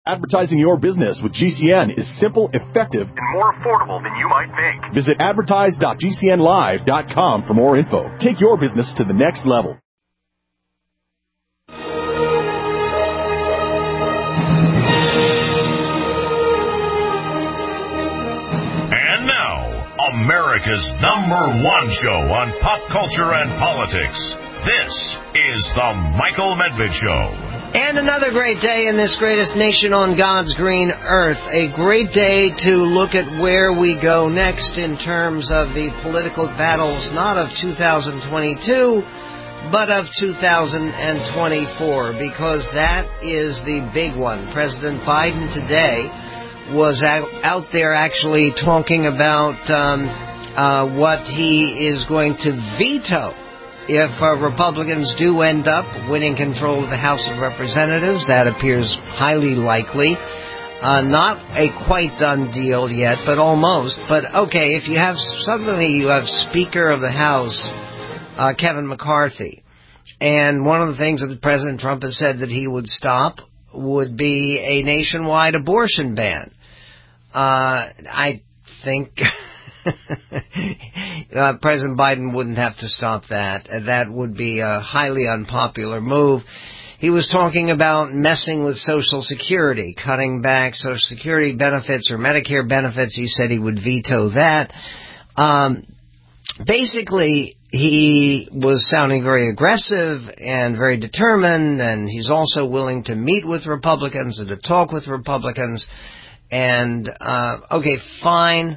Advertising your business with GCN is simple, effective, and more affordable than you might think. Visit advertise.gcnlive.com for more info. Take your business to the next level. And now, America's #1 show on pop culture and politics. This is The Michael Medved Show. And another great day in this greatest nation on God's green earth. A great day to look at where we go next in terms of the political battles, not of 2022, but of 2024, because that is the big one. President Biden today was out there actually talking about what he is going to veto if Republicans do end up winning control of the House of Representatives. That appears highly likely. Not a quite done deal yet, but almost. But okay, if you have Speaker of the House, Kevin McCarthy, and one of the things that President Trump has said that he would stop would be a nationwide abortion ban. I think President Biden wouldn't have to stop that. That would be a highly unpopular move. He was talking about messing with Social Security, cutting back Social Security benefits or Medicare benefits. He said he would veto that. Basically, he was sounding very aggressive and very determined, and he's also willing to meet with Republicans and to talk with Republicans. And, okay, fine.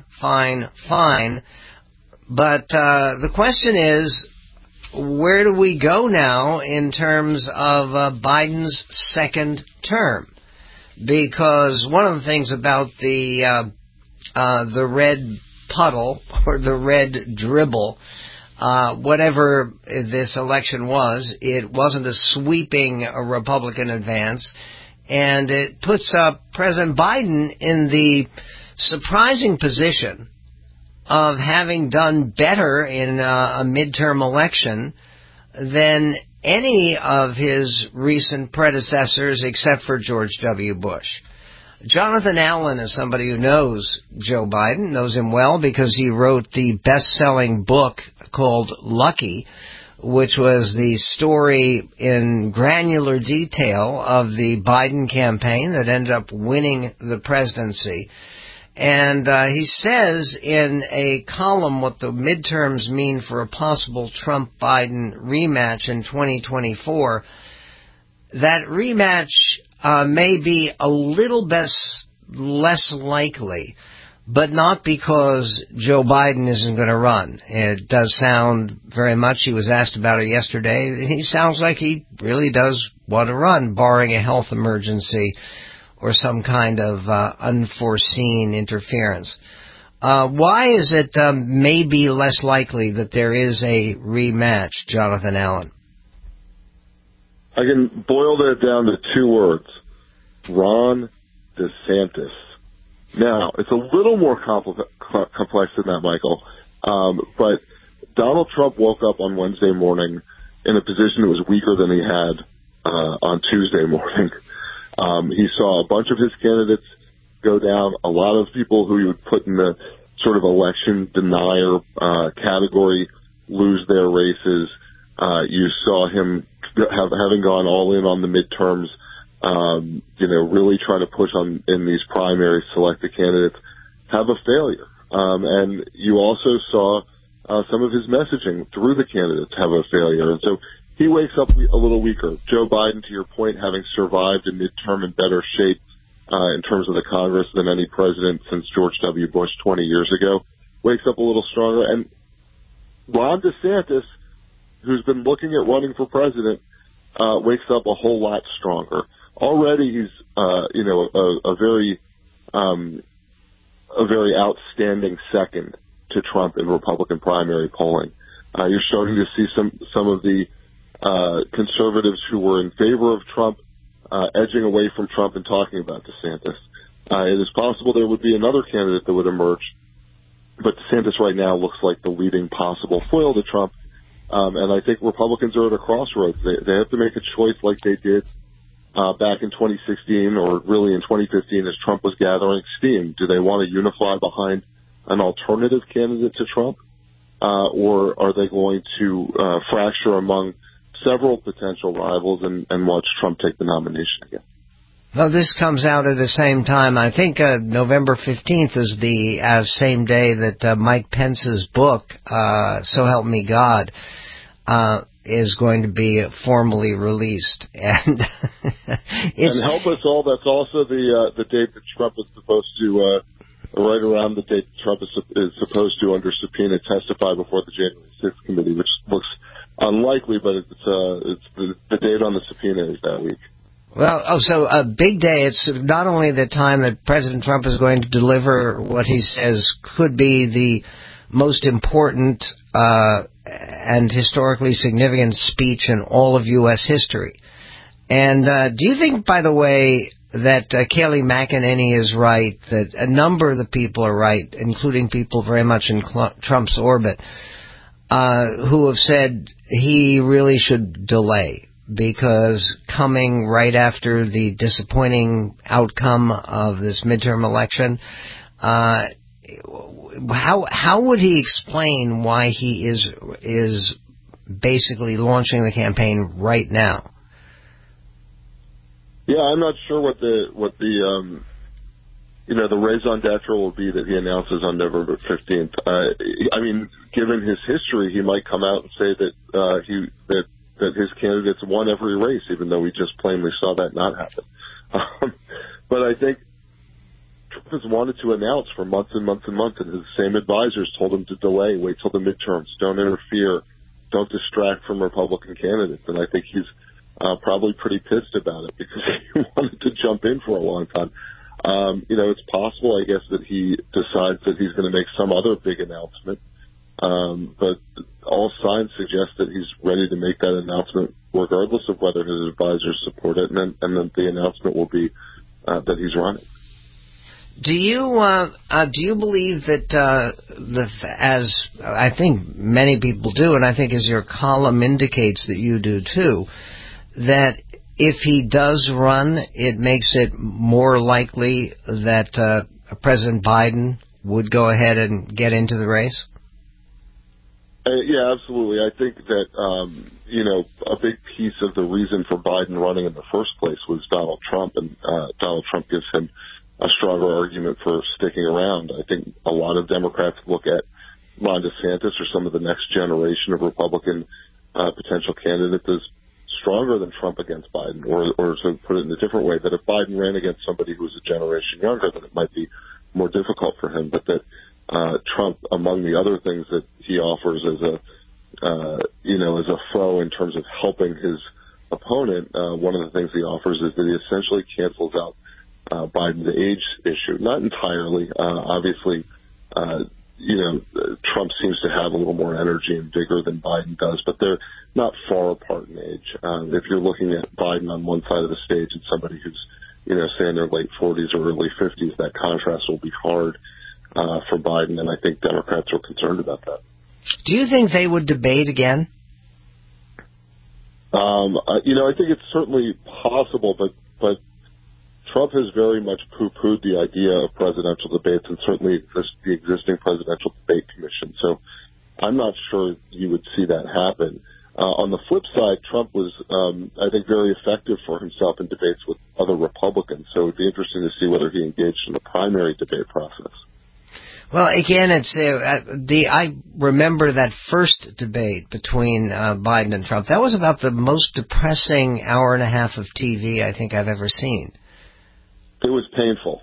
But the question is, where do we go now in terms of Biden's second term? Because one of the things about the red puddle or the red dribble, whatever this election was, it wasn't a sweeping Republican advance. And it puts President Biden in the surprising position of having done better in a midterm election than any of his recent predecessors except for George W. Bush. Jonathan Allen is somebody who knows Joe Biden, knows him well because he wrote the best-selling book called Lucky, which was the story in granular detail of the Biden campaign that ended up winning the presidency. And he says in a column what the midterms mean for a possible Trump-Biden rematch in 2024. That rematch may be a little bit less likely, but not because Joe Biden isn't going to run. It does sound very much, he was asked about it yesterday, he sounds like he really does want to run, barring a health emergency or some kind of unforeseen interference. Why is it maybe less likely that there is a rematch, Jonathan Allen? I can boil that down to two words: Ron DeSantis. Now, it's a little more complex than that, Michael, but Donald Trump woke up on Wednesday morning in a position that was weaker than he had on Tuesday morning. He saw a bunch of his candidates go down, a lot of people who he would put in the sort of election denier category lose their races. You saw him having gone all in on the midterms, really trying to push on in these primaries, select the candidates, have a failure. And you also saw some of his messaging through the candidates have a failure. And so he wakes up a little weaker. Joe Biden, to your point, having survived a midterm in better shape in terms of the Congress than any president since George W. Bush 20 years ago, wakes up a little stronger. And Ron DeSantis, who's been looking at running for president, wakes up a whole lot stronger. Already he's, a very outstanding second to Trump in Republican primary polling. You're starting to see some of the conservatives who were in favor of Trump edging away from Trump and talking about DeSantis. It is possible there would be another candidate that would emerge, but DeSantis right now looks like the leading possible foil to Trump. And I think Republicans are at a crossroads. They have to make a choice like they did back in 2016 or really in 2015 as Trump was gathering steam? Do they want to unify behind an alternative candidate to Trump? Or are they going to fracture among several potential rivals and watch Trump take the nomination again? Well, this comes out at the same time. I think November 15th is the same day that Mike Pence's book, So Help Me God, is going to be formally released. And and help us all, that's also the date that Trump is supposed to, right around the date Trump is supposed to, under subpoena, testify before the January 6th committee, which looks unlikely, but it's the date on the subpoena is that week. Well, so a big day. It's not only the time that President Trump is going to deliver what he says could be the most important and historically significant speech in all of U.S. history. And do you think, by the way, that Kayleigh McEnany is right, that a number of the people are right, including people very much in Trump's orbit, who have said he really should delay? Because coming right after the disappointing outcome of this midterm election, how would he explain why he is basically launching the campaign right now? Yeah, I'm not sure what the the raison d'etre will be that he announces on November 15th. I mean, given his history, he might come out and say that his candidates won every race, even though we just plainly saw that not happen. But I think Trump has wanted to announce for months and months and months, and his same advisors told him to delay, wait till the midterms, don't interfere, don't distract from Republican candidates. And I think he's probably pretty pissed about it because he wanted to jump in for a long time. It's possible, I guess, that he decides that he's going to make some other big announcement. But all signs suggest that he's ready to make that announcement regardless of whether his advisors support it, and then the announcement will be that he's running. Do you believe that as I think many people do, and I think as your column indicates that you do too, that if he does run, it makes it more likely that President Biden would go ahead and get into the race? Yeah, absolutely. I think that, a big piece of the reason for Biden running in the first place was Donald Trump, and Donald Trump gives him a stronger argument for sticking around. I think a lot of Democrats look at Ron DeSantis or some of the next generation of Republican potential candidates as stronger than Trump against Biden, or to put it in a different way, that if Biden ran against somebody who was a generation younger, then it might be more difficult for him, but that Trump, among the other things that he offers as a foe in terms of helping his opponent, one of the things he offers is that he essentially cancels out Biden's age issue. Not entirely. Obviously, Trump seems to have a little more energy and vigor than Biden does, but they're not far apart in age. If you're looking at Biden on one side of the stage and somebody who's, say in their late 40s or early 50s, that contrast will be hard for Biden, and I think Democrats are concerned about that. Do you think they would debate again? I think it's certainly possible, but Trump has very much poo-pooed the idea of presidential debates, and certainly the existing presidential debate commission. So I'm not sure you would see that happen. On the flip side, Trump was, I think, very effective for himself in debates with other Republicans. So it'd be interesting to see whether he engaged in the primary debate process. Well, again, I remember that first debate between Biden and Trump. That was about the most depressing hour and a half of TV I think I've ever seen. It was painful.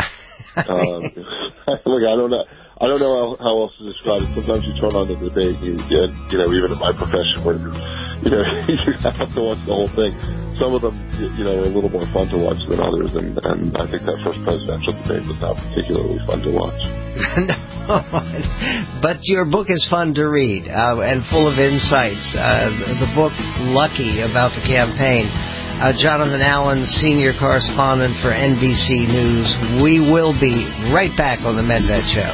Look, I don't know how else to describe it. Sometimes you turn on the debate, and even in my profession, where you have to watch the whole thing. Some of them, are a little more fun to watch than others, and I think that first presidential debate was not particularly fun to watch. No, but your book is fun to read and full of insights. The book, Lucky, about the campaign. Jonathan Allen, senior correspondent for NBC News. We will be right back on the Medved Show.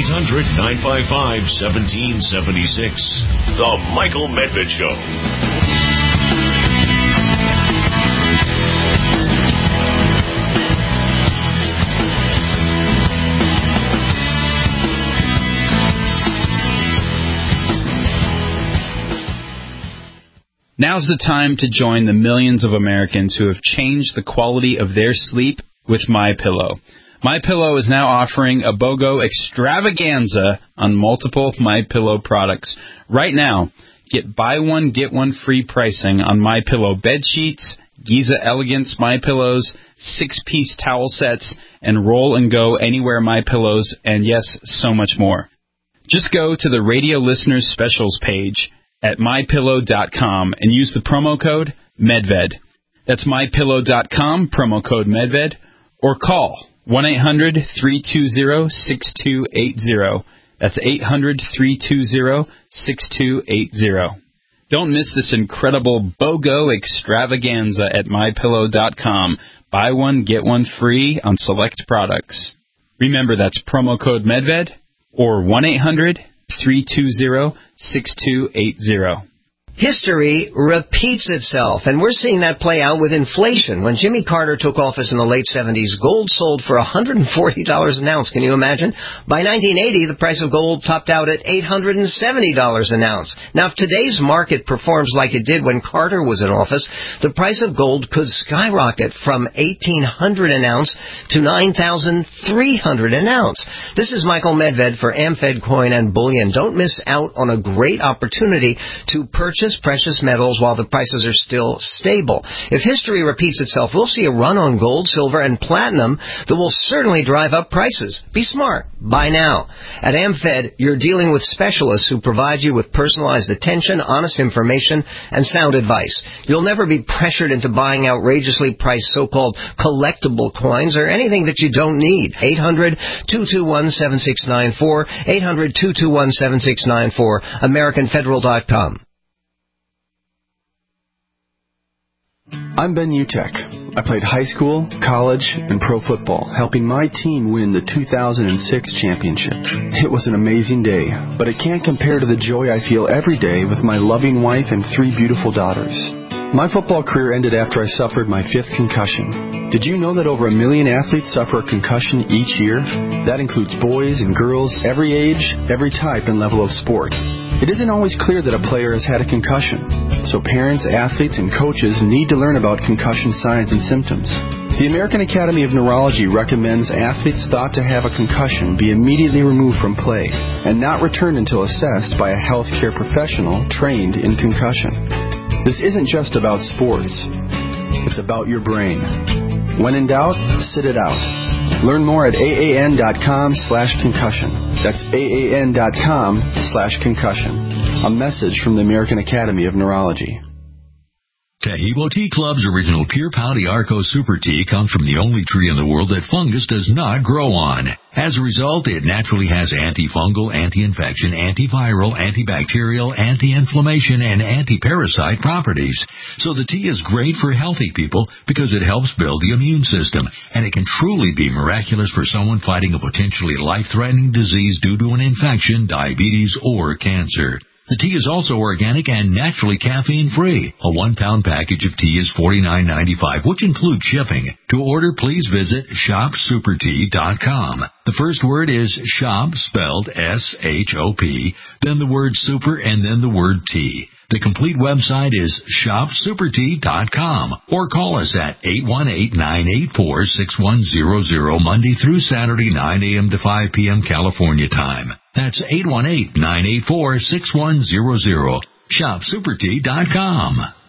1-800-955-1776. The Michael Medved Show. Now's the time to join the millions of Americans who have changed the quality of their sleep with MyPillow. MyPillow is now offering a BOGO extravaganza on multiple MyPillow products. Right now, get buy one, get one free pricing on MyPillow bed sheets, Giza Elegance MyPillows, 6-piece towel sets, and Roll and Go Anywhere MyPillows, and yes, so much more. Just go to the Radio Listeners Specials page at MyPillow.com and use the promo code MEDVED. That's MyPillow.com, promo code MEDVED, or call 1-800-320-6280. That's 800-320-6280. Don't miss this incredible BOGO extravaganza at MyPillow.com. Buy one, get one free on select products. Remember, that's promo code MEDVED or 1-800-320-6280. History repeats itself, and we're seeing that play out with inflation. When Jimmy Carter took office in the late 70s, gold sold for $140 an ounce. Can you imagine? By 1980, the price of gold topped out at $870 an ounce. Now, if today's market performs like it did when Carter was in office, the price of gold could skyrocket from $1,800 an ounce to $9,300 an ounce. This is Michael Medved for AmFed Coin and Bullion. Don't miss out on a great opportunity to purchase precious metals while the prices are still stable. If history repeats itself, we'll see a run on gold, silver, and platinum that will certainly drive up prices. Be smart. Buy now. At AmFed, you're dealing with specialists who provide you with personalized attention, honest information, and sound advice. You'll never be pressured into buying outrageously priced so-called collectible coins or anything that you don't need. 800-221-7694, 800-221-7694, AmericanFederal.com. I'm Ben Utek. I played high school, college, and pro football, helping my team win the 2006 championship. It was an amazing day, but it can't compare to the joy I feel every day with my loving wife and 3 beautiful daughters. My football career ended after I suffered my 5th concussion. Did you know that over 1 million athletes suffer a concussion each year? That includes boys and girls, every age, every type and level of sport. It isn't always clear that a player has had a concussion, so parents, athletes, and coaches need to learn about concussion signs and symptoms. The American Academy of Neurology recommends athletes thought to have a concussion be immediately removed from play and not returned until assessed by a healthcare professional trained in concussion. This isn't just about sports. It's about your brain. When in doubt, sit it out. Learn more at AAN.com/concussion. That's AAN.com/concussion. A message from the American Academy of Neurology. Taheebo Tea Club's original Pure Pouty Arco Super Tea comes from the only tree in the world that fungus does not grow on. As a result, it naturally has antifungal, anti-infection, antiviral, antibacterial, anti-inflammation, and anti-parasite properties. So the tea is great for healthy people because it helps build the immune system, and it can truly be miraculous for someone fighting a potentially life-threatening disease due to an infection, diabetes, or cancer. The tea is also organic and naturally caffeine-free. A 1-pound package of tea is $49.95, which includes shipping. To order, please visit shopsupertea.com. The first word is shop, spelled S-H-O-P, then the word super, and then the word tea. The complete website is shopsupertea.com, or call us at 818-984-6100 Monday through Saturday, 9 a.m. to 5 p.m. California time. That's 818-984-6100. shopsupertea.com.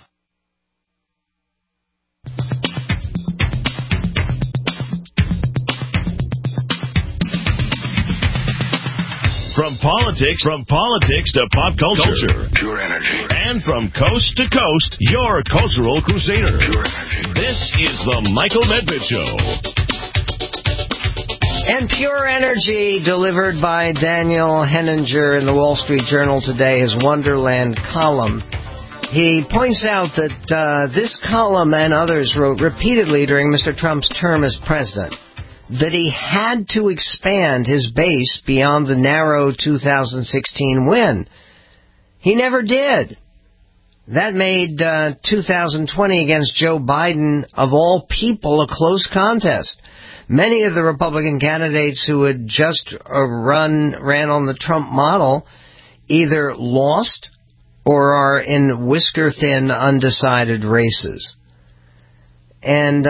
From politics to pop culture. Pure energy. And from coast to coast, your cultural crusader. Pure energy. This is the Michael Medved Show. And Pure Energy, delivered by Daniel Henninger in the Wall Street Journal today, his Wonderland column. He points out that this column and others wrote repeatedly during Mr. Trump's term as president that he had to expand his base beyond the narrow 2016 win. He never did. That made 2020 against Joe Biden, of all people, a close contest. Many of the Republican candidates who had just ran on the Trump model either lost or are in whisker-thin, undecided races. And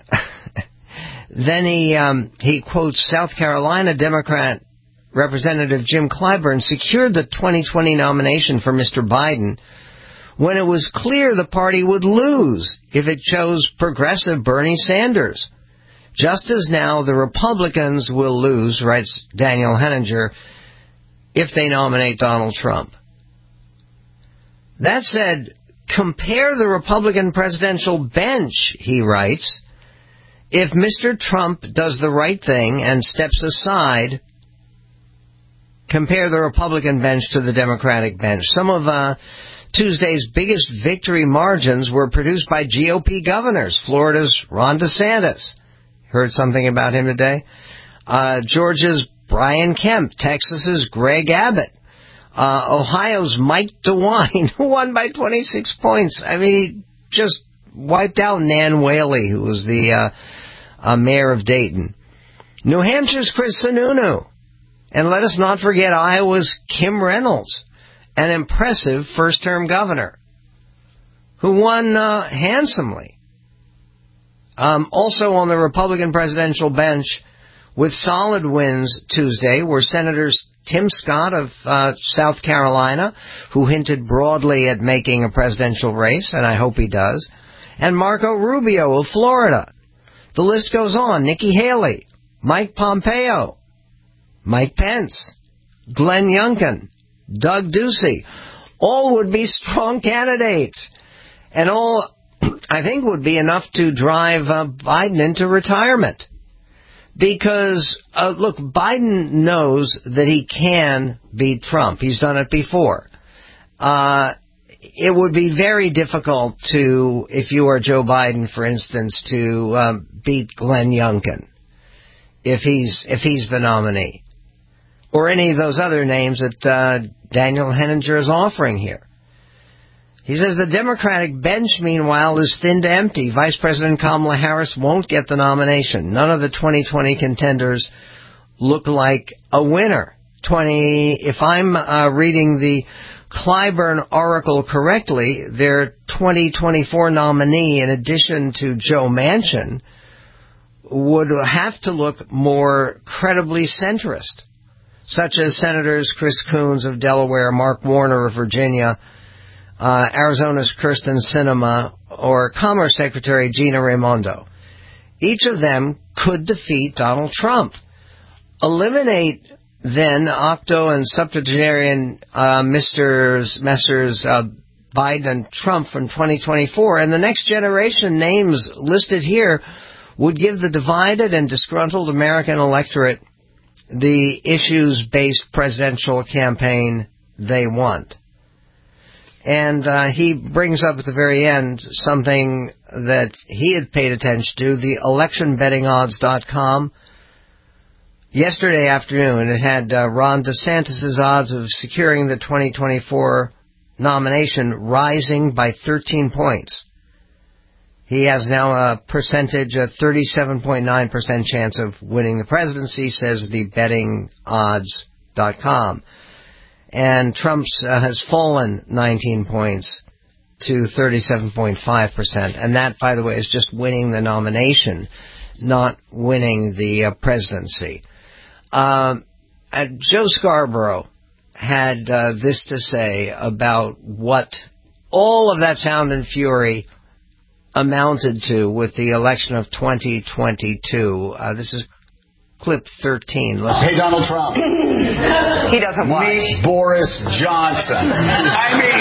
then he quotes South Carolina Democrat Representative Jim Clyburn secured the 2020 nomination for Mr. Biden when it was clear the party would lose if it chose progressive Bernie Sanders. Just as now the Republicans will lose, writes Daniel Henninger, if they nominate Donald Trump. That said, compare the Republican presidential bench, he writes. If Mr. Trump does the right thing and steps aside, compare the Republican bench to the Democratic bench. Some of Tuesday's biggest victory margins were produced by GOP governors. Florida's Ron DeSantis. Heard something about him today? Georgia's Brian Kemp. Texas's Greg Abbott. Ohio's Mike DeWine, who won by 26 points. I mean, he just wiped out Nan Whaley, who was the mayor of Dayton. New Hampshire's Chris Sununu. And let us not forget Iowa's Kim Reynolds, an impressive first-term governor, who won handsomely. Also on the Republican presidential bench with solid wins Tuesday were Senators Tim Scott of South Carolina, who hinted broadly at making a presidential race, and I hope he does, and Marco Rubio of Florida. The list goes on. Nikki Haley, Mike Pompeo, Mike Pence, Glenn Youngkin, Doug Ducey, all would be strong candidates, and all, I think, would be enough to drive Biden into retirement. Because, look, Biden knows that he can beat Trump. He's done it before. It would be very difficult to, if you are Joe Biden, for instance, to beat Glenn Youngkin if he's the nominee, or any of those other names that Daniel Henninger is offering here. He says the Democratic bench, meanwhile, is thin to empty. Vice President Kamala Harris won't get the nomination. None of the 2020 contenders look like a winner. If I'm reading the Clyburn Oracle correctly, their 2024 nominee, in addition to Joe Manchin, would have to look more credibly centrist, such as Senators Chris Coons of Delaware, Mark Warner of Virginia, Arizona's Kyrsten Sinema, or Commerce Secretary Gina Raimondo. Each of them could defeat Donald Trump. Eliminate, then, octo and septuagenarian Messrs. Biden and Trump from 2024, and the next generation names listed here would give the divided and disgruntled American electorate the issues-based presidential campaign they want. And he brings up at the very end something that he had paid attention to, the electionbettingodds.com. Yesterday afternoon, it had Ron DeSantis' odds of securing the 2024 nomination rising by 13 points. He has now a 37.9% chance of winning the presidency, says the bettingodds.com. And Trump's has fallen 19 points to 37.5%. And that, by the way, is just winning the nomination, not winning the presidency. Joe Scarborough had this to say about what all of that sound and fury amounted to with the election of 2022. This is clip 13. Listen. Hey, Donald Trump. He doesn't watch. Meet Boris Johnson. I mean,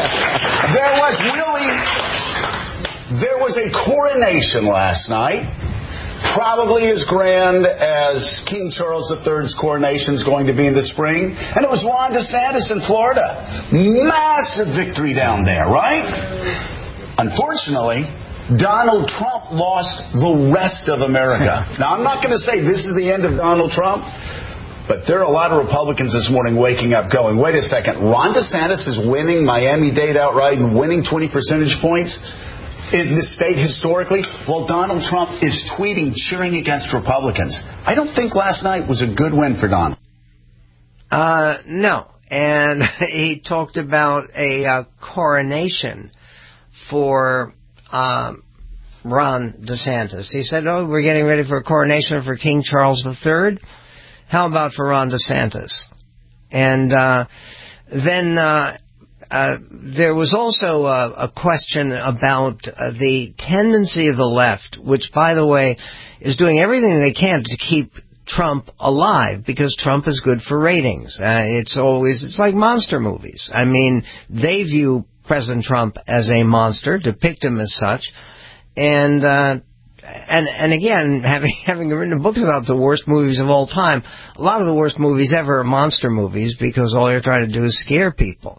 there was a coronation last night, probably as grand as King Charles III's coronation is going to be in the spring, and it was Ron DeSantis in Florida. Massive victory down there, right? Unfortunately, Donald Trump lost the rest of America. Now, I'm not going to say this is the end of Donald Trump, but there are a lot of Republicans this morning waking up going, wait a second, Ron DeSantis is winning Miami-Dade outright and winning 20 percentage points in this state historically, while Donald Trump is tweeting, cheering against Republicans. I don't think last night was a good win for Donald. No. And he talked about a coronation for Ron DeSantis. He said, we're getting ready for a coronation for King Charles III. How about for Ron DeSantis? And then there was also a question about the tendency of the left, which, by the way, is doing everything they can to keep Trump alive, because Trump is good for ratings. It's like monster movies. I mean, they view President Trump as a monster, depict him as such, and again, having written books about the worst movies of all time, a lot of the worst movies ever are monster movies, because all you're trying to do is scare people.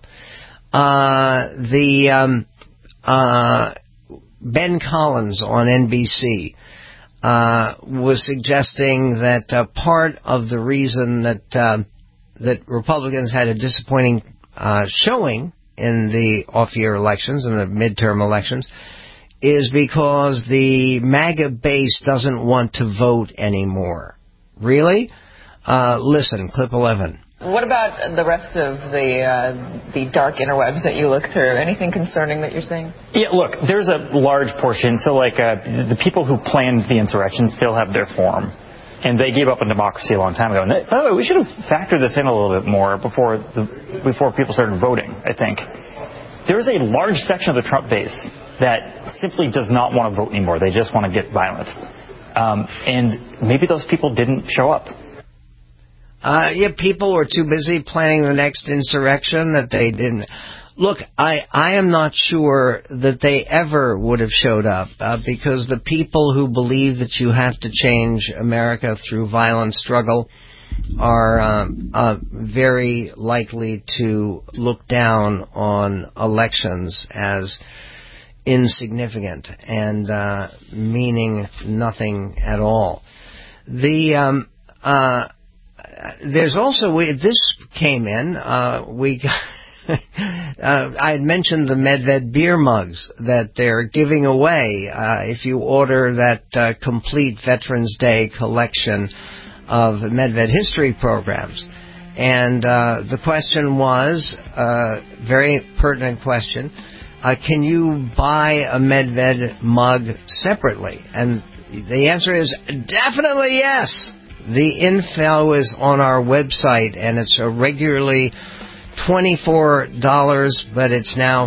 Ben Collins on NBC was suggesting that part of the reason that Republicans had a disappointing showing in the off-year elections and the midterm elections is because the MAGA base doesn't want to vote anymore. Really? Listen, clip 11. What about the rest of the dark interwebs that you look through? Anything concerning that you're seeing? Yeah, look, there's a large portion. So, the people who planned the insurrection still have their form, and they gave up on democracy a long time ago. And by the way, we should have factored this in a little bit more before people started voting, I think. There's a large section of the Trump base that simply does not want to vote anymore. They just want to get violent. And maybe those people didn't show up. People were too busy planning the next insurrection that they didn't. Look, I am not sure that they ever would have showed up, because the people who believe that you have to change America through violent struggle are very likely to look down on elections as insignificant and meaning nothing at all. There's also, this came in, I had mentioned the Medved beer mugs that they're giving away if you order that complete Veterans Day collection of Medved history programs. And the question was, very pertinent question, can you buy a Medved mug separately? And the answer is definitely yes. The info is on our website, and it's regularly $24, but it's now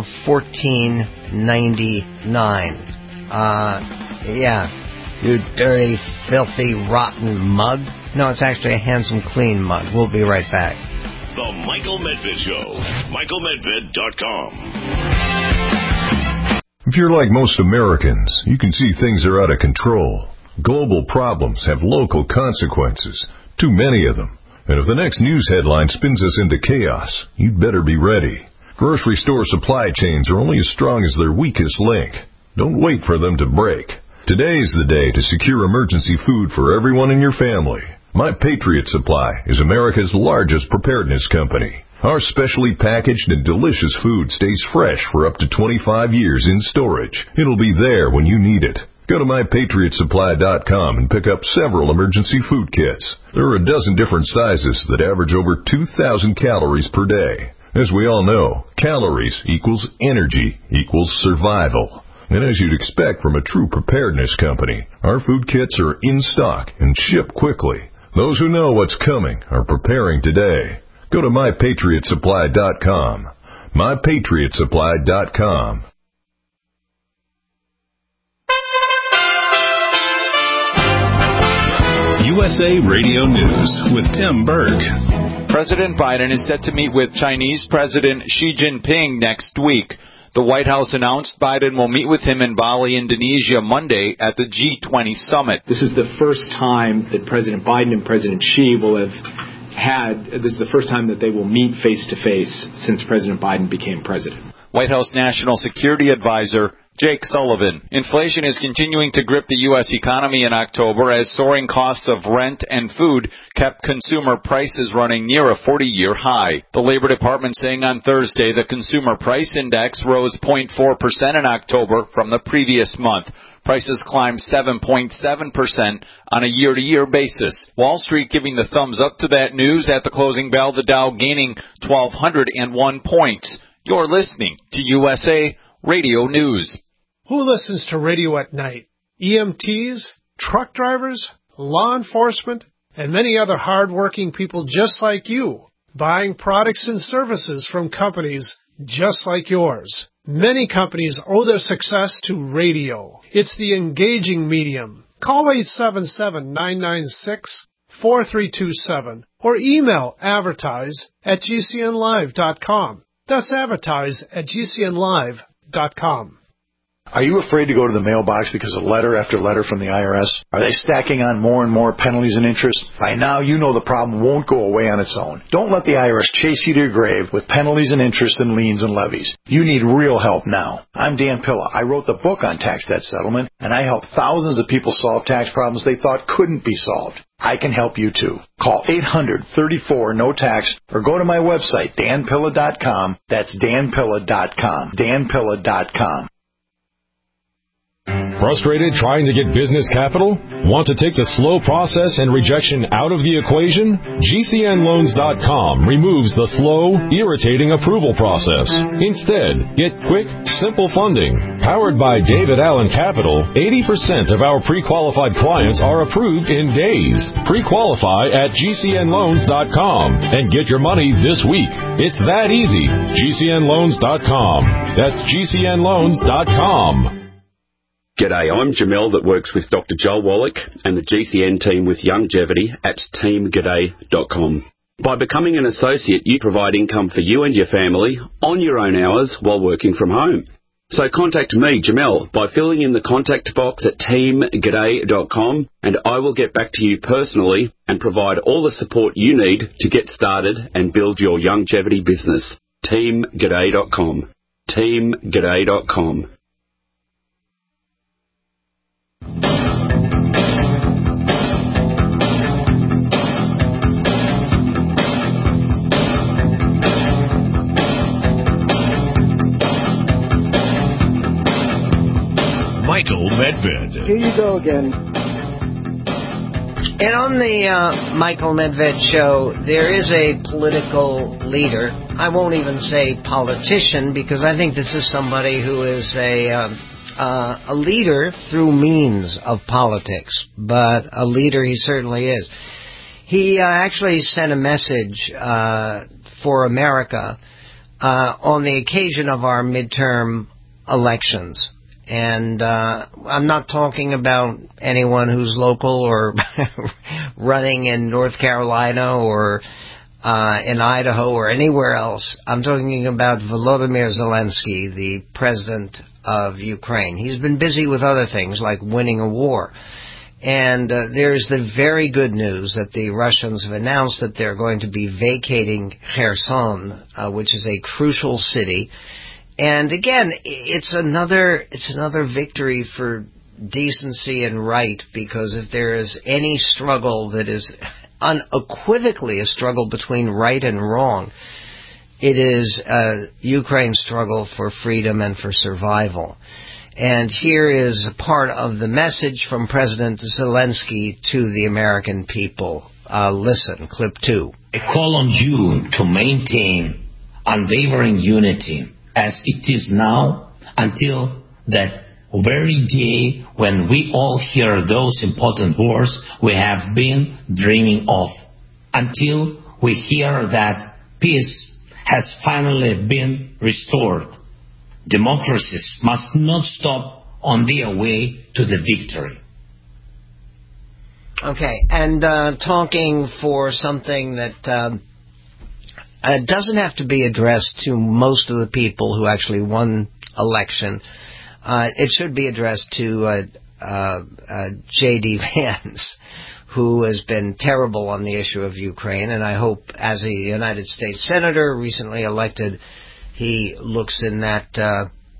$14.99. You dirty, filthy, rotten mug. No, it's actually a handsome, clean mug. We'll be right back. The Michael Medved Show. MichaelMedved.com. If you're like most Americans, you can see things are out of control. Global problems have local consequences, too many of them. And if the next news headline spins us into chaos, you'd better be ready. Grocery store supply chains are only as strong as their weakest link. Don't wait for them to break. Today is the day to secure emergency food for everyone in your family. My Patriot Supply is America's largest preparedness company. Our specially packaged and delicious food stays fresh for up to 25 years in storage. It'll be there when you need it. Go to MyPatriotSupply.com and pick up several emergency food kits. There are a dozen different sizes that average over 2,000 calories per day. As we all know, calories equals energy equals survival. And as you'd expect from a true preparedness company, our food kits are in stock and ship quickly. Those who know what's coming are preparing today. Go to MyPatriotSupply.com. MyPatriotSupply.com. USA Radio News with Tim Berg. President Biden is set to meet with Chinese President Xi Jinping next week. The White House announced Biden will meet with him in Bali, Indonesia, Monday at the G20 summit. This is the first time that President Biden and President Xi will have this is the first time that they will meet face-to-face since President Biden became president. White House National Security Advisor Jake Sullivan. Inflation is continuing to grip the U.S. economy in October as soaring costs of rent and food kept consumer prices running near a 40-year high. The Labor Department saying on Thursday the Consumer Price Index rose 0.4% in October from the previous month. Prices climbed 7.7% on a year-to-year basis. Wall Street giving the thumbs up to that news at the closing bell, the Dow gaining 1,201 points. You're listening to USA Radio News. Who listens to radio at night? EMTs, truck drivers, law enforcement, and many other hard-working people just like you, buying products and services from companies just like yours. Many companies owe their success to radio. It's the engaging medium. Call 877-996-4327 or email advertise@gcnlive.com. That's advertise@gcnlive.com. Are you afraid to go to the mailbox because of letter after letter from the IRS? Are they stacking on more and more penalties and interest? By now, you know the problem won't go away on its own. Don't let the IRS chase you to your grave with penalties and interest and liens and levies. You need real help now. I'm Dan Pilla. I wrote the book on tax debt settlement, and I helped thousands of people solve tax problems they thought couldn't be solved. I can help you too. Call 800-34-NO-TAX or go to my website, danpilla.com. That's danpilla.com. danpilla.com. Frustrated trying to get business capital? Want to take the slow process and rejection out of the equation? GCNloans.com removes the slow, irritating approval process. Instead, get quick, simple funding. Powered by David Allen Capital, 80% of our pre-qualified clients are approved in days. Pre-qualify at GCNloans.com and get your money this week. It's that easy. GCNloans.com. That's GCNloans.com. G'day, I'm Jamel that works with Dr. Joel Wallach and the GCN team with Longevity at teamg'day.com. By becoming an associate, you provide income for you and your family on your own hours while working from home. So contact me, Jamel, by filling in the contact box at teamg'day.com and I will get back to you personally and provide all the support you need to get started and build your longevity business. teamg'day.com. teamg'day.com. Michael Medved. Here you go again. And on the Michael Medved show, there is a political leader. I won't even say politician because I think this is somebody who is a leader through means of politics, but a leader he certainly is. He actually sent a message for America on the occasion of our midterm elections. And I'm not talking about anyone who's local or running in North Carolina or in Idaho or anywhere else. I'm talking about Volodymyr Zelensky, the president of Ukraine. He's been busy with other things like winning a war. And there's the very good news that the Russians have announced that they're going to be vacating Kherson, which is a crucial city. And again, it's another victory for decency and right, because if there is any struggle that is unequivocally a struggle between right and wrong, it is Ukraine's struggle for freedom and for survival. And here is a part of the message from President Zelensky to the American people. Listen, clip 2. I call on you to maintain unwavering unity as it is now until that very day when we all hear those important words we have been dreaming of. Until we hear that peace has finally been restored. Democracies must not stop on their way to the victory. Okay, and talking for something that doesn't have to be addressed to most of the people who actually won election. It should be addressed to J.D. Vance, who has been terrible on the issue of Ukraine, and I hope as a United States Senator recently elected, he looks in that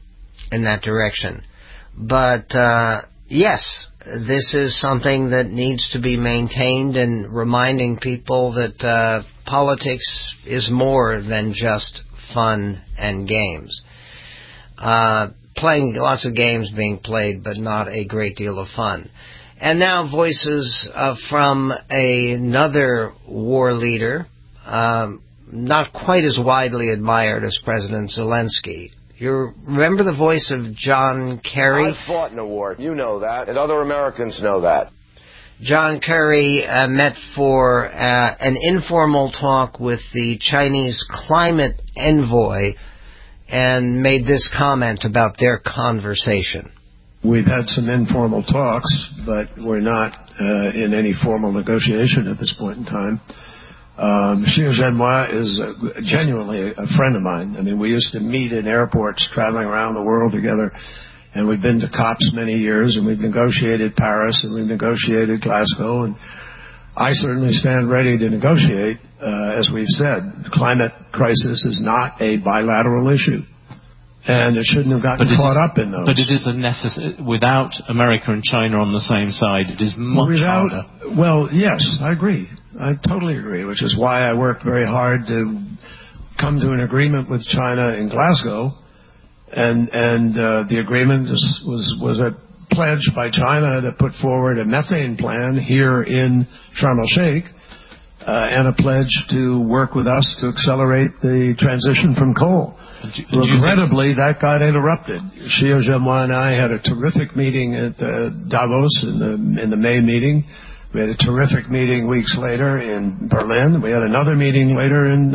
in that direction. But yes, this is something that needs to be maintained, and reminding people that politics is more than just fun and games. Playing lots of games being played, but not a great deal of fun. And now voices from another war leader, not quite as widely admired as President Zelensky. You remember the voice of John Kerry? I fought in a war. You know that, and other Americans know that. John Kerry met for an informal talk with the Chinese climate envoy and made this comment about their conversation. We've had some informal talks, but we're not in any formal negotiation at this point in time. Xi Jinping is genuinely a friend of mine. I mean, we used to meet in airports traveling around the world together, and we've been to COPs many years, and we've negotiated Paris, and we've negotiated Glasgow, and I certainly stand ready to negotiate. As we've said, the climate crisis is not a bilateral issue, and it shouldn't have gotten caught up in those. But it is a without America and China on the same side, it is much harder. Well, yes, I agree. I totally agree, which is why I worked very hard to come to an agreement with China in Glasgow, and the agreement was a pledge by China to put forward a methane plan here in Sharm el-Sheikh, and a pledge to work with us to accelerate the transition from coal. Regrettably, that got interrupted. Xi Jinping and I had a terrific meeting at Davos in the May meeting. We had a terrific meeting weeks later in Berlin. We had another meeting later in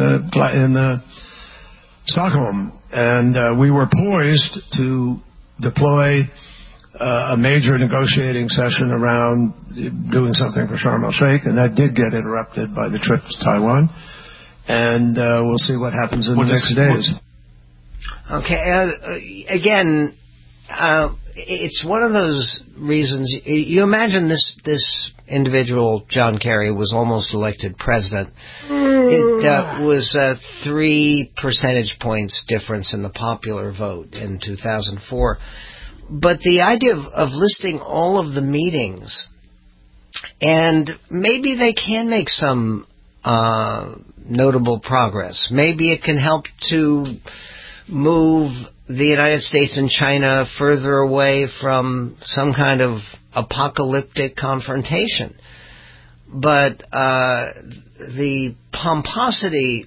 Stockholm. And we were poised to deploy a major negotiating session around doing something for Sharm el-Sheikh, and that did get interrupted by the trip to Taiwan. And we'll see what happens in the next days. Okay, again, it's one of those reasons. You imagine this individual, John Kerry, was almost elected president. It was 3 percentage points difference in the popular vote in 2004. But the idea of listing all of the meetings, and maybe they can make some notable progress. Maybe it can help to move the United States and China further away from some kind of apocalyptic confrontation. But the pomposity,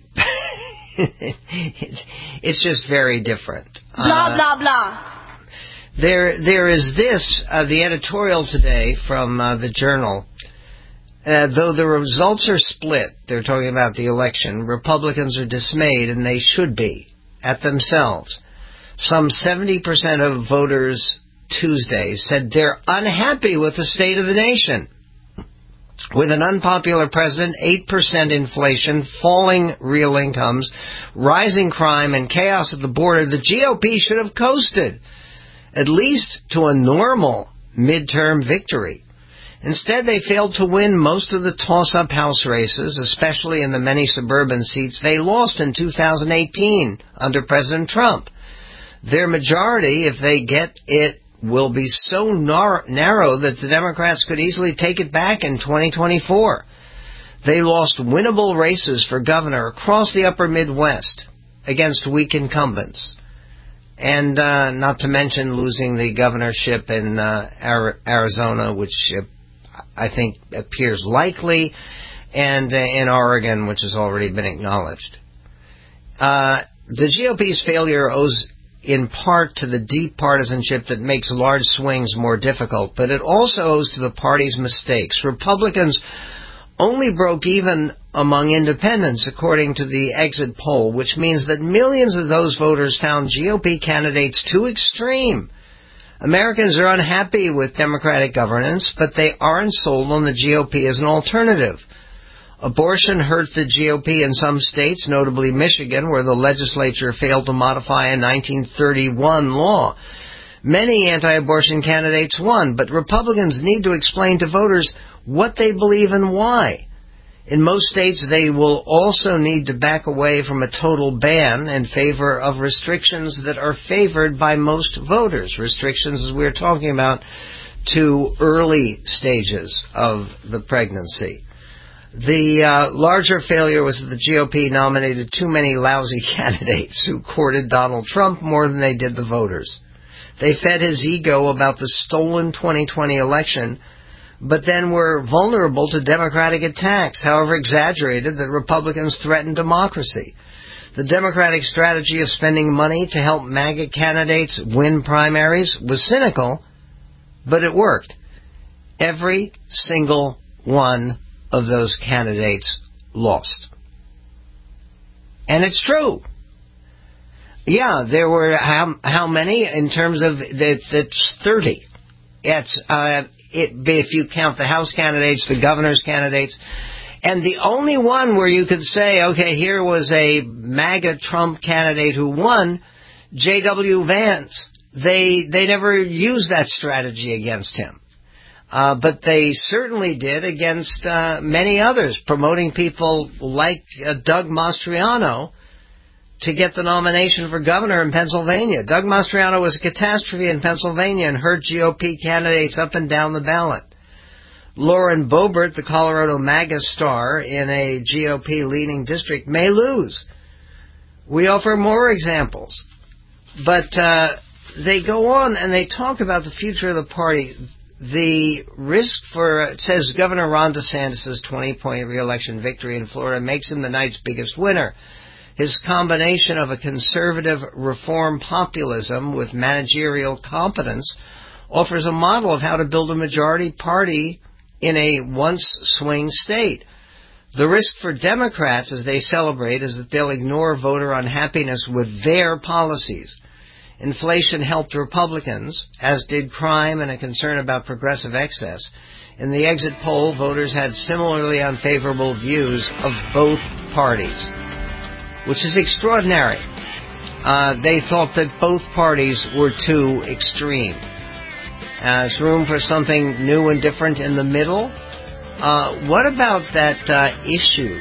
it's just very different. Blah, blah, blah. There is this, the editorial today from the Journal. Though the results are split, they're talking about the election, Republicans are dismayed, and they should be, at themselves. Some 70% of voters Tuesday said they're unhappy with the state of the nation. With an unpopular president, 8% inflation, falling real incomes, rising crime, and chaos at the border, the GOP should have coasted, at least to a normal midterm victory. Instead, they failed to win most of the toss-up House races, especially in the many suburban seats they lost in 2018 under President Trump. Their majority, if they get it, will be so narrow that the Democrats could easily take it back in 2024. They lost winnable races for governor across the upper Midwest against weak incumbents. And not to mention losing the governorship in Arizona, which I think appears likely, and in Oregon, which has already been acknowledged. The GOP's failure owes in part to the deep partisanship that makes large swings more difficult, but it also owes to the party's mistakes. Republicans only broke even among independents, according to the exit poll, which means that millions of those voters found GOP candidates too extreme. Americans are unhappy with Democratic governance, but they aren't sold on the GOP as an alternative. Abortion hurt the GOP in some states, notably Michigan, where the legislature failed to modify a 1931 law. Many anti-abortion candidates won, but Republicans need to explain to voters what they believe and why. In most states, they will also need to back away from a total ban in favor of restrictions that are favored by most voters. Restrictions, as we're talking about, to early stages of the pregnancy. The larger failure was that the GOP nominated too many lousy candidates who courted Donald Trump more than they did the voters. They fed his ego about the stolen 2020 election, but then were vulnerable to Democratic attacks, however exaggerated, that Republicans threatened democracy. The Democratic strategy of spending money to help MAGA candidates win primaries was cynical, but it worked. Every single one of those candidates lost. And it's true. Yeah, there were how many in terms of that's 30. It's if you count the House candidates, the governor's candidates, and the only one where you could say, okay, here was a MAGA Trump candidate who won, J.W. Vance. They never used that strategy against him. But they certainly did against many others, promoting people like Doug Mastriano to get the nomination for governor in Pennsylvania. Doug Mastriano was a catastrophe in Pennsylvania and hurt GOP candidates up and down the ballot. Lauren Boebert, the Colorado MAGA star in a GOP-leaning district, may lose. We offer more examples. But they go on and they talk about the future of the party. The risk for, it says, Governor Ron DeSantis' 20-point re-election victory in Florida makes him the night's biggest winner. His combination of a conservative reform populism with managerial competence offers a model of how to build a majority party in a once-swing state. The risk for Democrats, as they celebrate, is that they'll ignore voter unhappiness with their policies. Inflation helped Republicans, as did crime and a concern about progressive excess. In the exit poll, voters had similarly unfavorable views of both parties, which is extraordinary. They thought that both parties were too extreme. There's room for something new and different in the middle. What about that issue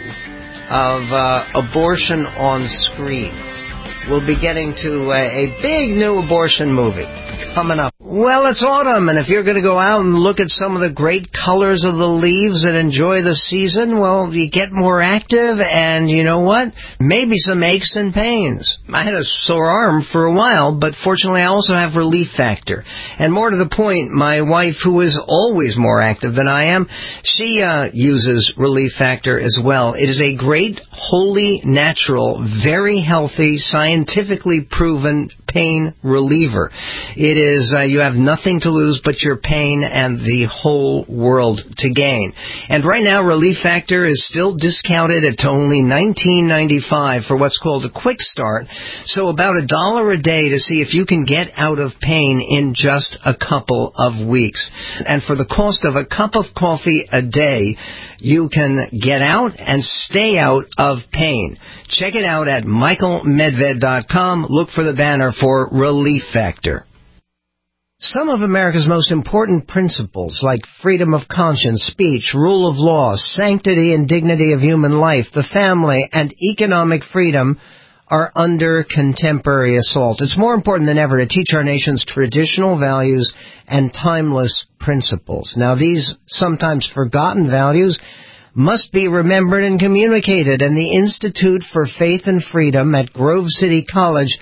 of abortion on screen? We'll be getting to a big new abortion movie coming up. Well, it's autumn, and if you're going to go out and look at some of the great colors of the leaves and enjoy the season, well, you get more active, and you know what? Maybe some aches and pains. I had a sore arm for a while, but fortunately I also have Relief Factor. And more to the point, my wife, who is always more active than I am, she uses Relief Factor as well. It is a great, wholly natural, very healthy, scientifically proven pain reliever. It is, you have nothing to lose but your pain and the whole world to gain. And right now, Relief Factor is still discounted at only $19.95 for what's called a quick start. So about $1 a day to see if you can get out of pain in just a couple of weeks. And for the cost of a cup of coffee a day, you can get out and stay out of pain. Check it out at michaelmedved.com. Look for the banner for Relief Factor. Some of America's most important principles, like freedom of conscience, speech, rule of law, sanctity and dignity of human life, the family, and economic freedom, are under contemporary assault. It's more important than ever to teach our nation's traditional values and timeless principles. Now, these sometimes forgotten values must be remembered and communicated, and the Institute for Faith and Freedom at Grove City College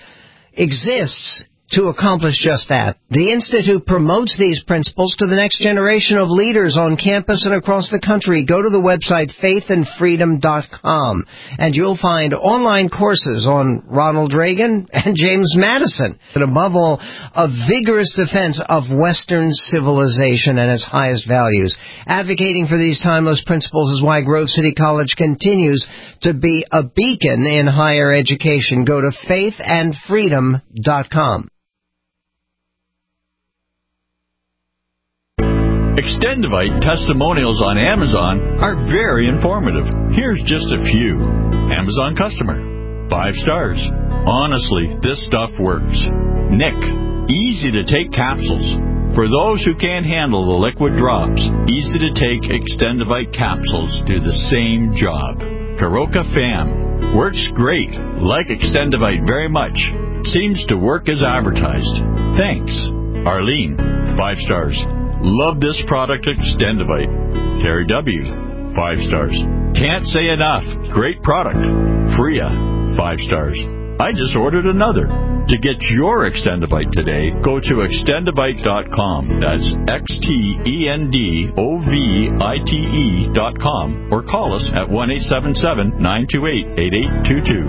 exists to accomplish just that. The Institute promotes these principles to the next generation of leaders on campus and across the country. Go to the website faithandfreedom.com, and you'll find online courses on Ronald Reagan and James Madison, and above all, a vigorous defense of Western civilization and its highest values. Advocating for these timeless principles is why Grove City College continues to be a beacon in higher education. Go to faithandfreedom.com. Extendivite testimonials on Amazon are very informative. Here's just a few. Amazon customer. 5 stars. Honestly, this stuff works. Nick. Easy to take capsules. For those who can't handle the liquid drops, easy-to-take Extendivite capsules do the same job. Karoka Fam. Works great. Like Extendivite very much. Seems to work as advertised. Thanks. Arlene, 5 stars. Love this product, Extendivite. Terry W., 5 stars. Can't say enough. Great product. Freya, 5 stars. I just ordered another. To get your Extendivite today, go to extendivite.com. That's XTENDOVITE.com or call us at 1-877-928-8822.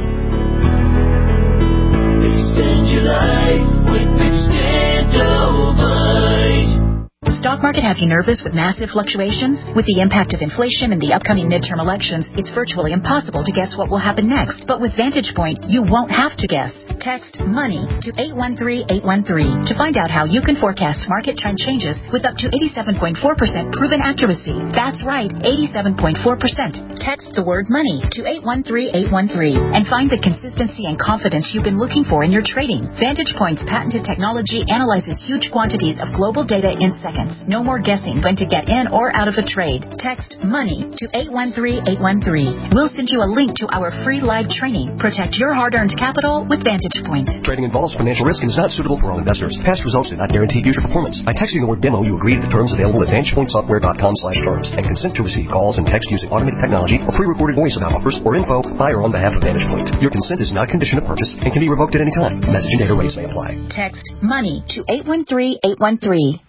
Extend your life with Extendovite. Stock market have you nervous with massive fluctuations? With the impact of inflation and the upcoming midterm elections, it's virtually impossible to guess what will happen next. But with Vantage Point, you won't have to guess. Text MONEY to 813-813 to find out how you can forecast market trend changes with up to 87.4% proven accuracy. That's right, 87.4%. Text the word MONEY to 813-813 and find the consistency and confidence you've been looking for in your trading. Vantage Point's patented technology analyzes huge quantities of global data in seconds. No more guessing when to get in or out of a trade. Text MONEY to 813-813. We'll send you a link to our free live training. Protect your hard-earned capital with Vantage Point. Trading involves financial risk and is not suitable for all investors. Past results do not guarantee future performance. By texting the word demo, you agree to the terms available at VantagePointSoftware.com/terms and consent to receive calls and text using automated technology or pre-recorded voice about offers or info by or on behalf of Vantage Point. Your consent is not a condition of purchase and can be revoked at any time. Message and data rates may apply. Text MONEY to 813-813.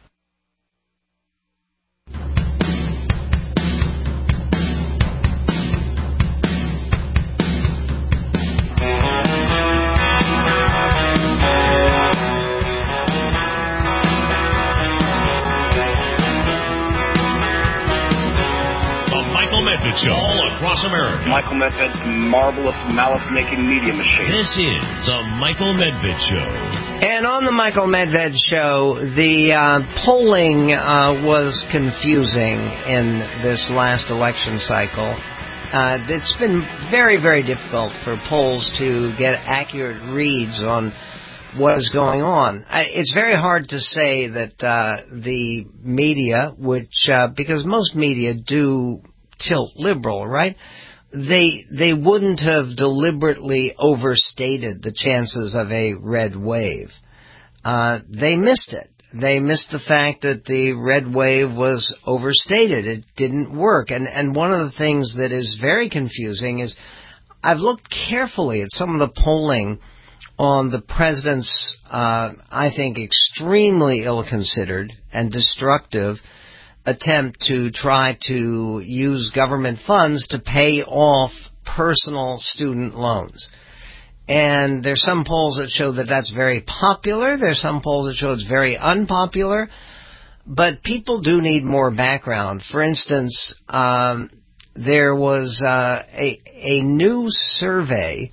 Show all across America. Michael Medved's marvelous malice-making media machine. This is the Michael Medved Show. And on the Michael Medved Show, the polling was confusing in this last election cycle. It's been very, very difficult for polls to get accurate reads on what is going on. It's very hard to say that the media, which, because most media do tilt liberal, right? They wouldn't have deliberately overstated the chances of a red wave. They missed it. They missed the fact that the red wave was overstated. It didn't work. And one of the things that is very confusing is I've looked carefully at some of the polling on the president's, I think, extremely ill-considered and destructive attempt to try to use government funds to pay off personal student loans. And there's some polls that show that that's very popular. There's some polls that show it's very unpopular. But people do need more background. For instance, there was a new survey,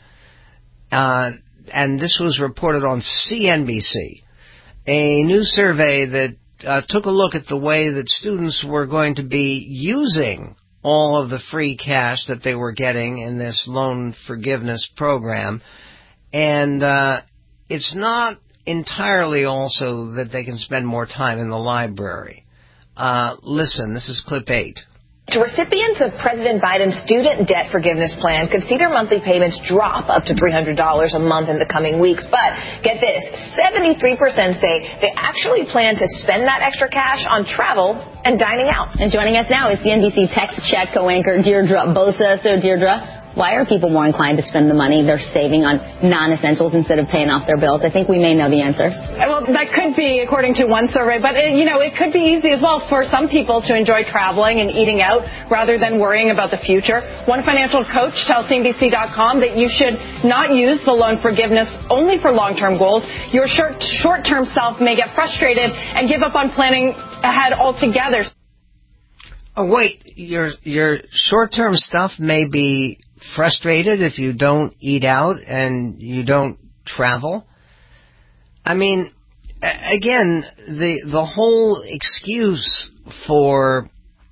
and this was reported on CNBC, a new survey that took a look at the way that students were going to be using all of the free cash that they were getting in this loan forgiveness program. And it's not entirely also that they can spend more time in the library. Listen, this is clip 8. Recipients of President Biden's student debt forgiveness plan could see their monthly payments drop up to $300 a month in the coming weeks. But get this, 73% say they actually plan to spend that extra cash on travel and dining out. And joining us now is CNBC Text Check co-anchor Deirdre Bosa. So Deirdre, why are people more inclined to spend the money they're saving on non-essentials instead of paying off their bills? I think we may know the answer. Well, that could be according to one survey, but it could be easy as well for some people to enjoy traveling and eating out rather than worrying about the future. One financial coach tells CNBC.com that you should not use the loan forgiveness only for long-term goals. Your short-term self may get frustrated and give up on planning ahead altogether. Oh, wait, your short-term stuff may be frustrated if you don't eat out and you don't travel. I mean, again, the whole excuse for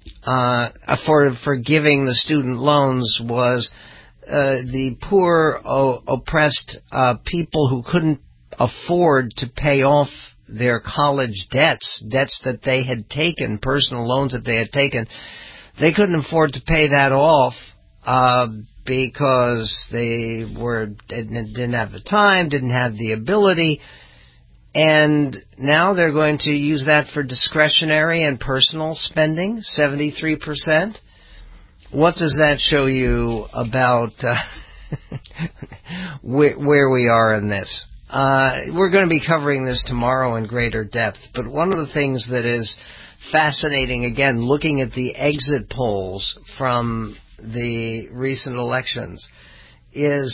forgiving the student loans was the poor, oppressed people who couldn't afford to pay off their college debts that they had taken, personal loans that they had taken. They couldn't afford to pay that off because they didn't have the time, didn't have the ability, and now they're going to use that for discretionary and personal spending, 73%. What does that show you about where we are in this? We're going to be covering this tomorrow in greater depth, but one of the things that is fascinating, again, looking at the exit polls from the recent elections, is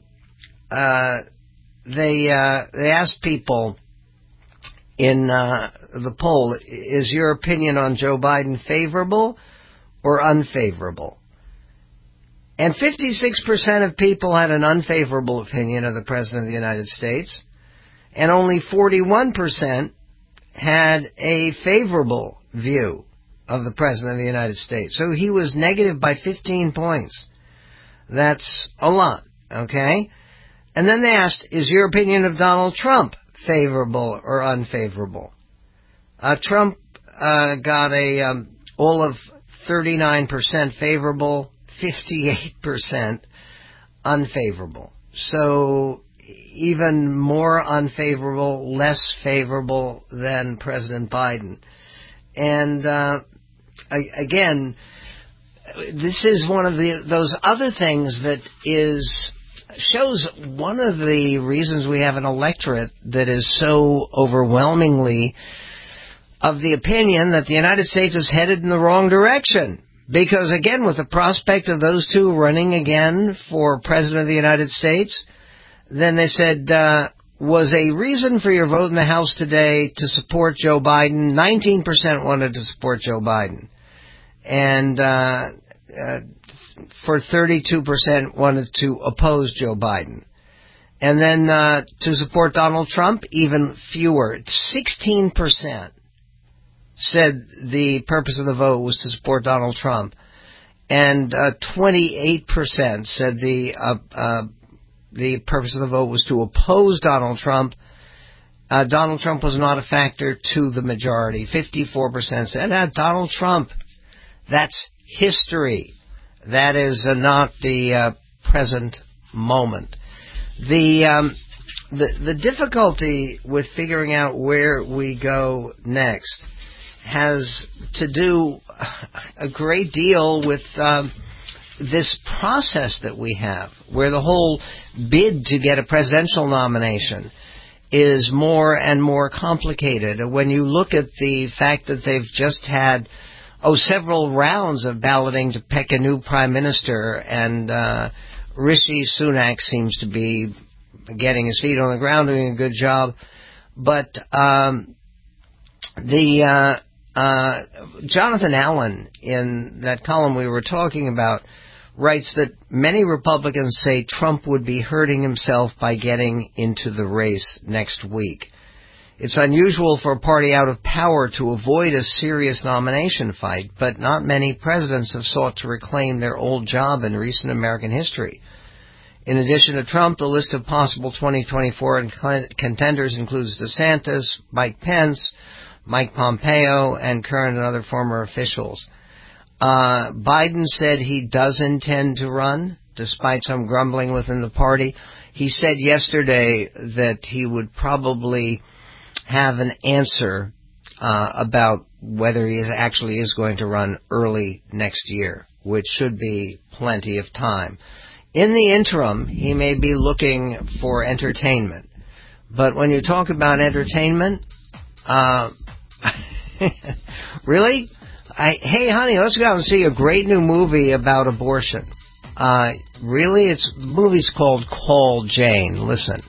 they asked people in the poll, is your opinion on Joe Biden favorable or unfavorable? And 56% of people had an unfavorable opinion of the President of the United States, and only 41% had a favorable view of the President of the United States. So he was negative by 15 points. That's a lot, okay? And then they asked, is your opinion of Donald Trump favorable or unfavorable? Trump got all of 39% favorable, 58% unfavorable. So even more unfavorable, less favorable than President Biden. And again, this is one of those other things that shows one of the reasons we have an electorate that is so overwhelmingly of the opinion that the United States is headed in the wrong direction. Because, again, with the prospect of those two running again for President of the United States, then they said, was a reason for your vote in the House today to support Joe Biden? 19% wanted to support Joe Biden. And for 32% wanted to oppose Joe Biden. And then to support Donald Trump, even fewer. 16% said the purpose of the vote was to support Donald Trump. And 28% said the purpose of the vote was to oppose Donald Trump. Donald Trump was not a factor to the majority. 54% said, Donald Trump, that's history. That is not the present moment. The difficulty with figuring out where we go next has to do a great deal with this process that we have, where the whole bid to get a presidential nomination is more and more complicated. When you look at the fact that they've just had several rounds of balloting to pick a new prime minister, and Rishi Sunak seems to be getting his feet on the ground, doing a good job. But Jonathan Allen, in that column we were talking about, writes that many Republicans say Trump would be hurting himself by getting into the race next week. It's unusual for a party out of power to avoid a serious nomination fight, but not many presidents have sought to reclaim their old job in recent American history. In addition to Trump, the list of possible 2024 contenders includes DeSantis, Mike Pence, Mike Pompeo, and current and other former officials. Biden said he does intend to run, despite some grumbling within the party. He said yesterday that he would probably have an answer about whether he actually is going to run early next year, which should be plenty of time. In the interim, he may be looking for entertainment. But when you talk about entertainment, really? Hey, honey, let's go out and see a great new movie about abortion. Really? The movie's called Call Jane. Listen.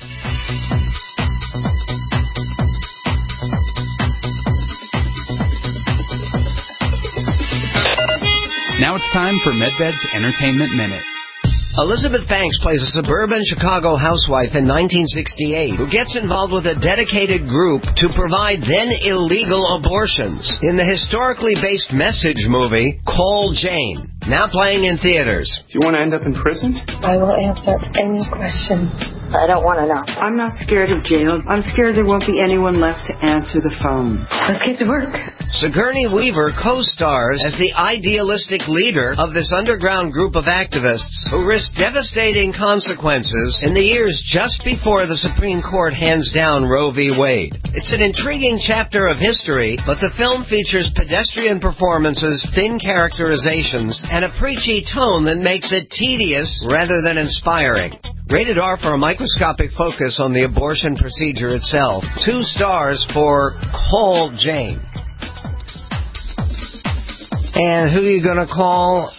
Now it's time for MedVed's Entertainment Minute. Elizabeth Banks plays a suburban Chicago housewife in 1968 who gets involved with a dedicated group to provide then illegal abortions in the historically based Message movie Call Jane, now playing in theaters. Do you want to end up in prison? I will answer any question I don't want to know. I'm not scared of jail. I'm scared there won't be anyone left to answer the phone. Let's get to work. Sigourney Weaver co-stars as the idealistic leader of this underground group of activists who risk devastating consequences in the years just before the Supreme Court hands down Roe v. Wade. It's an intriguing chapter of history, but the film features pedestrian performances, thin characterizations, and a preachy tone that makes it tedious rather than inspiring. Rated R for a microscopic focus on the abortion procedure itself. 2 stars for Call Jane. And who are you going to call?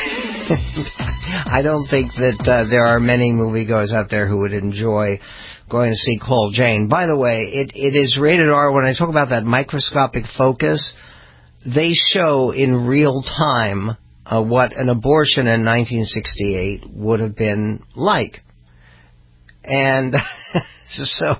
I don't think that there are many moviegoers out there who would enjoy going to see Call Jane. By the way, it is rated R. When I talk about that microscopic focus, they show in real time what an abortion in 1968 would have been like. And so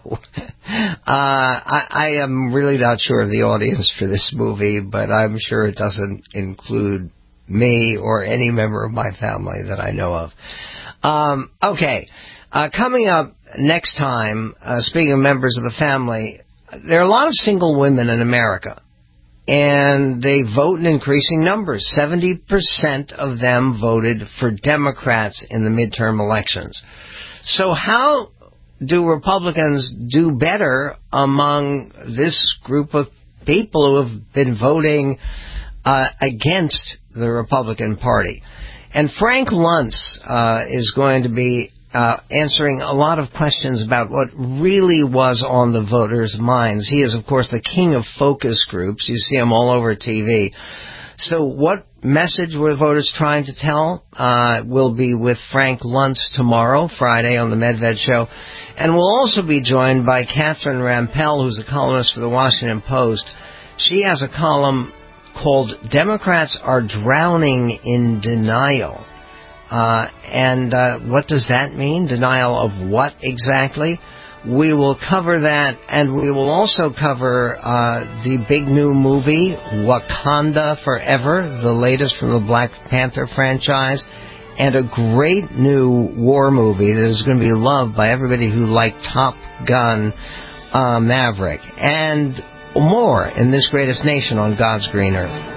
I am really not sure of the audience for this movie, but I'm sure it doesn't include me or any member of my family that I know of. Okay. Coming up next time, speaking of members of the family, there are a lot of single women in America, and they vote in increasing numbers. 70% of them voted for Democrats in the midterm elections. So how do Republicans do better among this group of people who have been voting against the Republican Party? And Frank Luntz is going to be answering a lot of questions about what really was on the voters' minds. He is, of course, the king of focus groups. You see him all over TV. So what message were voters trying to tell? We'll be with Frank Luntz tomorrow, Friday, on the Medved Show. And we'll also be joined by Catherine Rampell, who's a columnist for the Washington Post. She has a column called Democrats Are Drowning in Denial. And what does that mean? Denial of what exactly? We will cover that, and we will also cover the big new movie, Wakanda Forever, the latest from the Black Panther franchise, and a great new war movie that is going to be loved by everybody who liked Top Gun Maverick, and more in This Greatest Nation on God's Green Earth.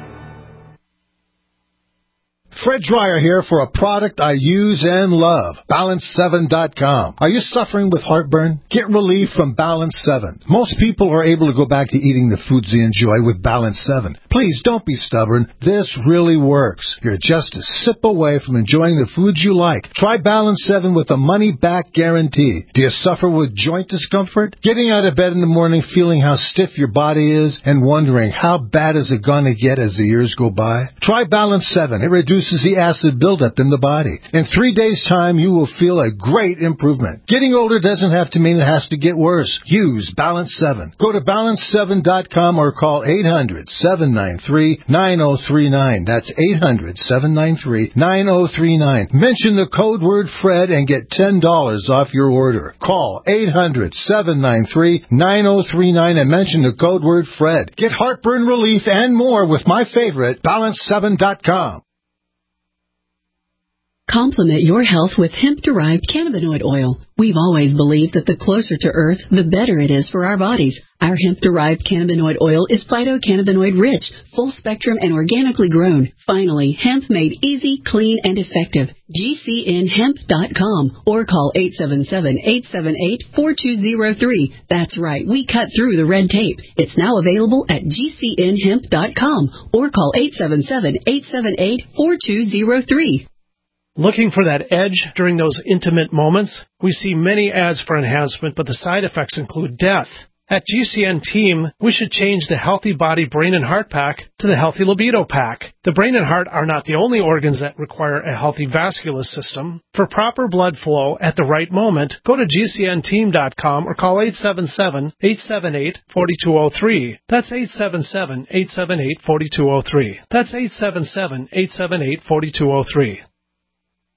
Fred Dreyer here for a product I use and love, Balance7.com. Are you suffering with heartburn? Get relief from Balance 7. Most people are able to go back to eating the foods they enjoy with Balance 7. Please don't be stubborn. This really works. You're just a sip away from enjoying the foods you like. Try Balance 7 with a money-back guarantee. Do you suffer with joint discomfort? Getting out of bed in the morning feeling how stiff your body is and wondering how bad is it going to get as the years go by? Try Balance 7. It reduces the acid buildup in the body. In 3 days' time, you will feel a great improvement. Getting older doesn't have to mean it has to get worse. Use Balance 7. Go to Balance7.com or call 800-793-9039. That's 800-793-9039. Mention the code word Fred and get $10 off your order. Call 800-793-9039 and mention the code word Fred. Get heartburn relief and more with my favorite, Balance7.com. Complement your health with hemp-derived cannabinoid oil. We've always believed that the closer to Earth, the better it is for our bodies. Our hemp-derived cannabinoid oil is phytocannabinoid-rich, full-spectrum, and organically grown. Finally, hemp made easy, clean, and effective. GCNhemp.com or call 877-878-4203. That's right, we cut through the red tape. It's now available at GCNhemp.com or call 877-878-4203. Looking for that edge during those intimate moments? We see many ads for enhancement, but the side effects include death. At GCN Team, we should change the Healthy Body Brain and Heart Pack to the Healthy Libido Pack. The brain and heart are not the only organs that require a healthy vascular system. For proper blood flow at the right moment, go to GCNteam.com or call 877-878-4203. That's 877-878-4203. That's 877-878-4203.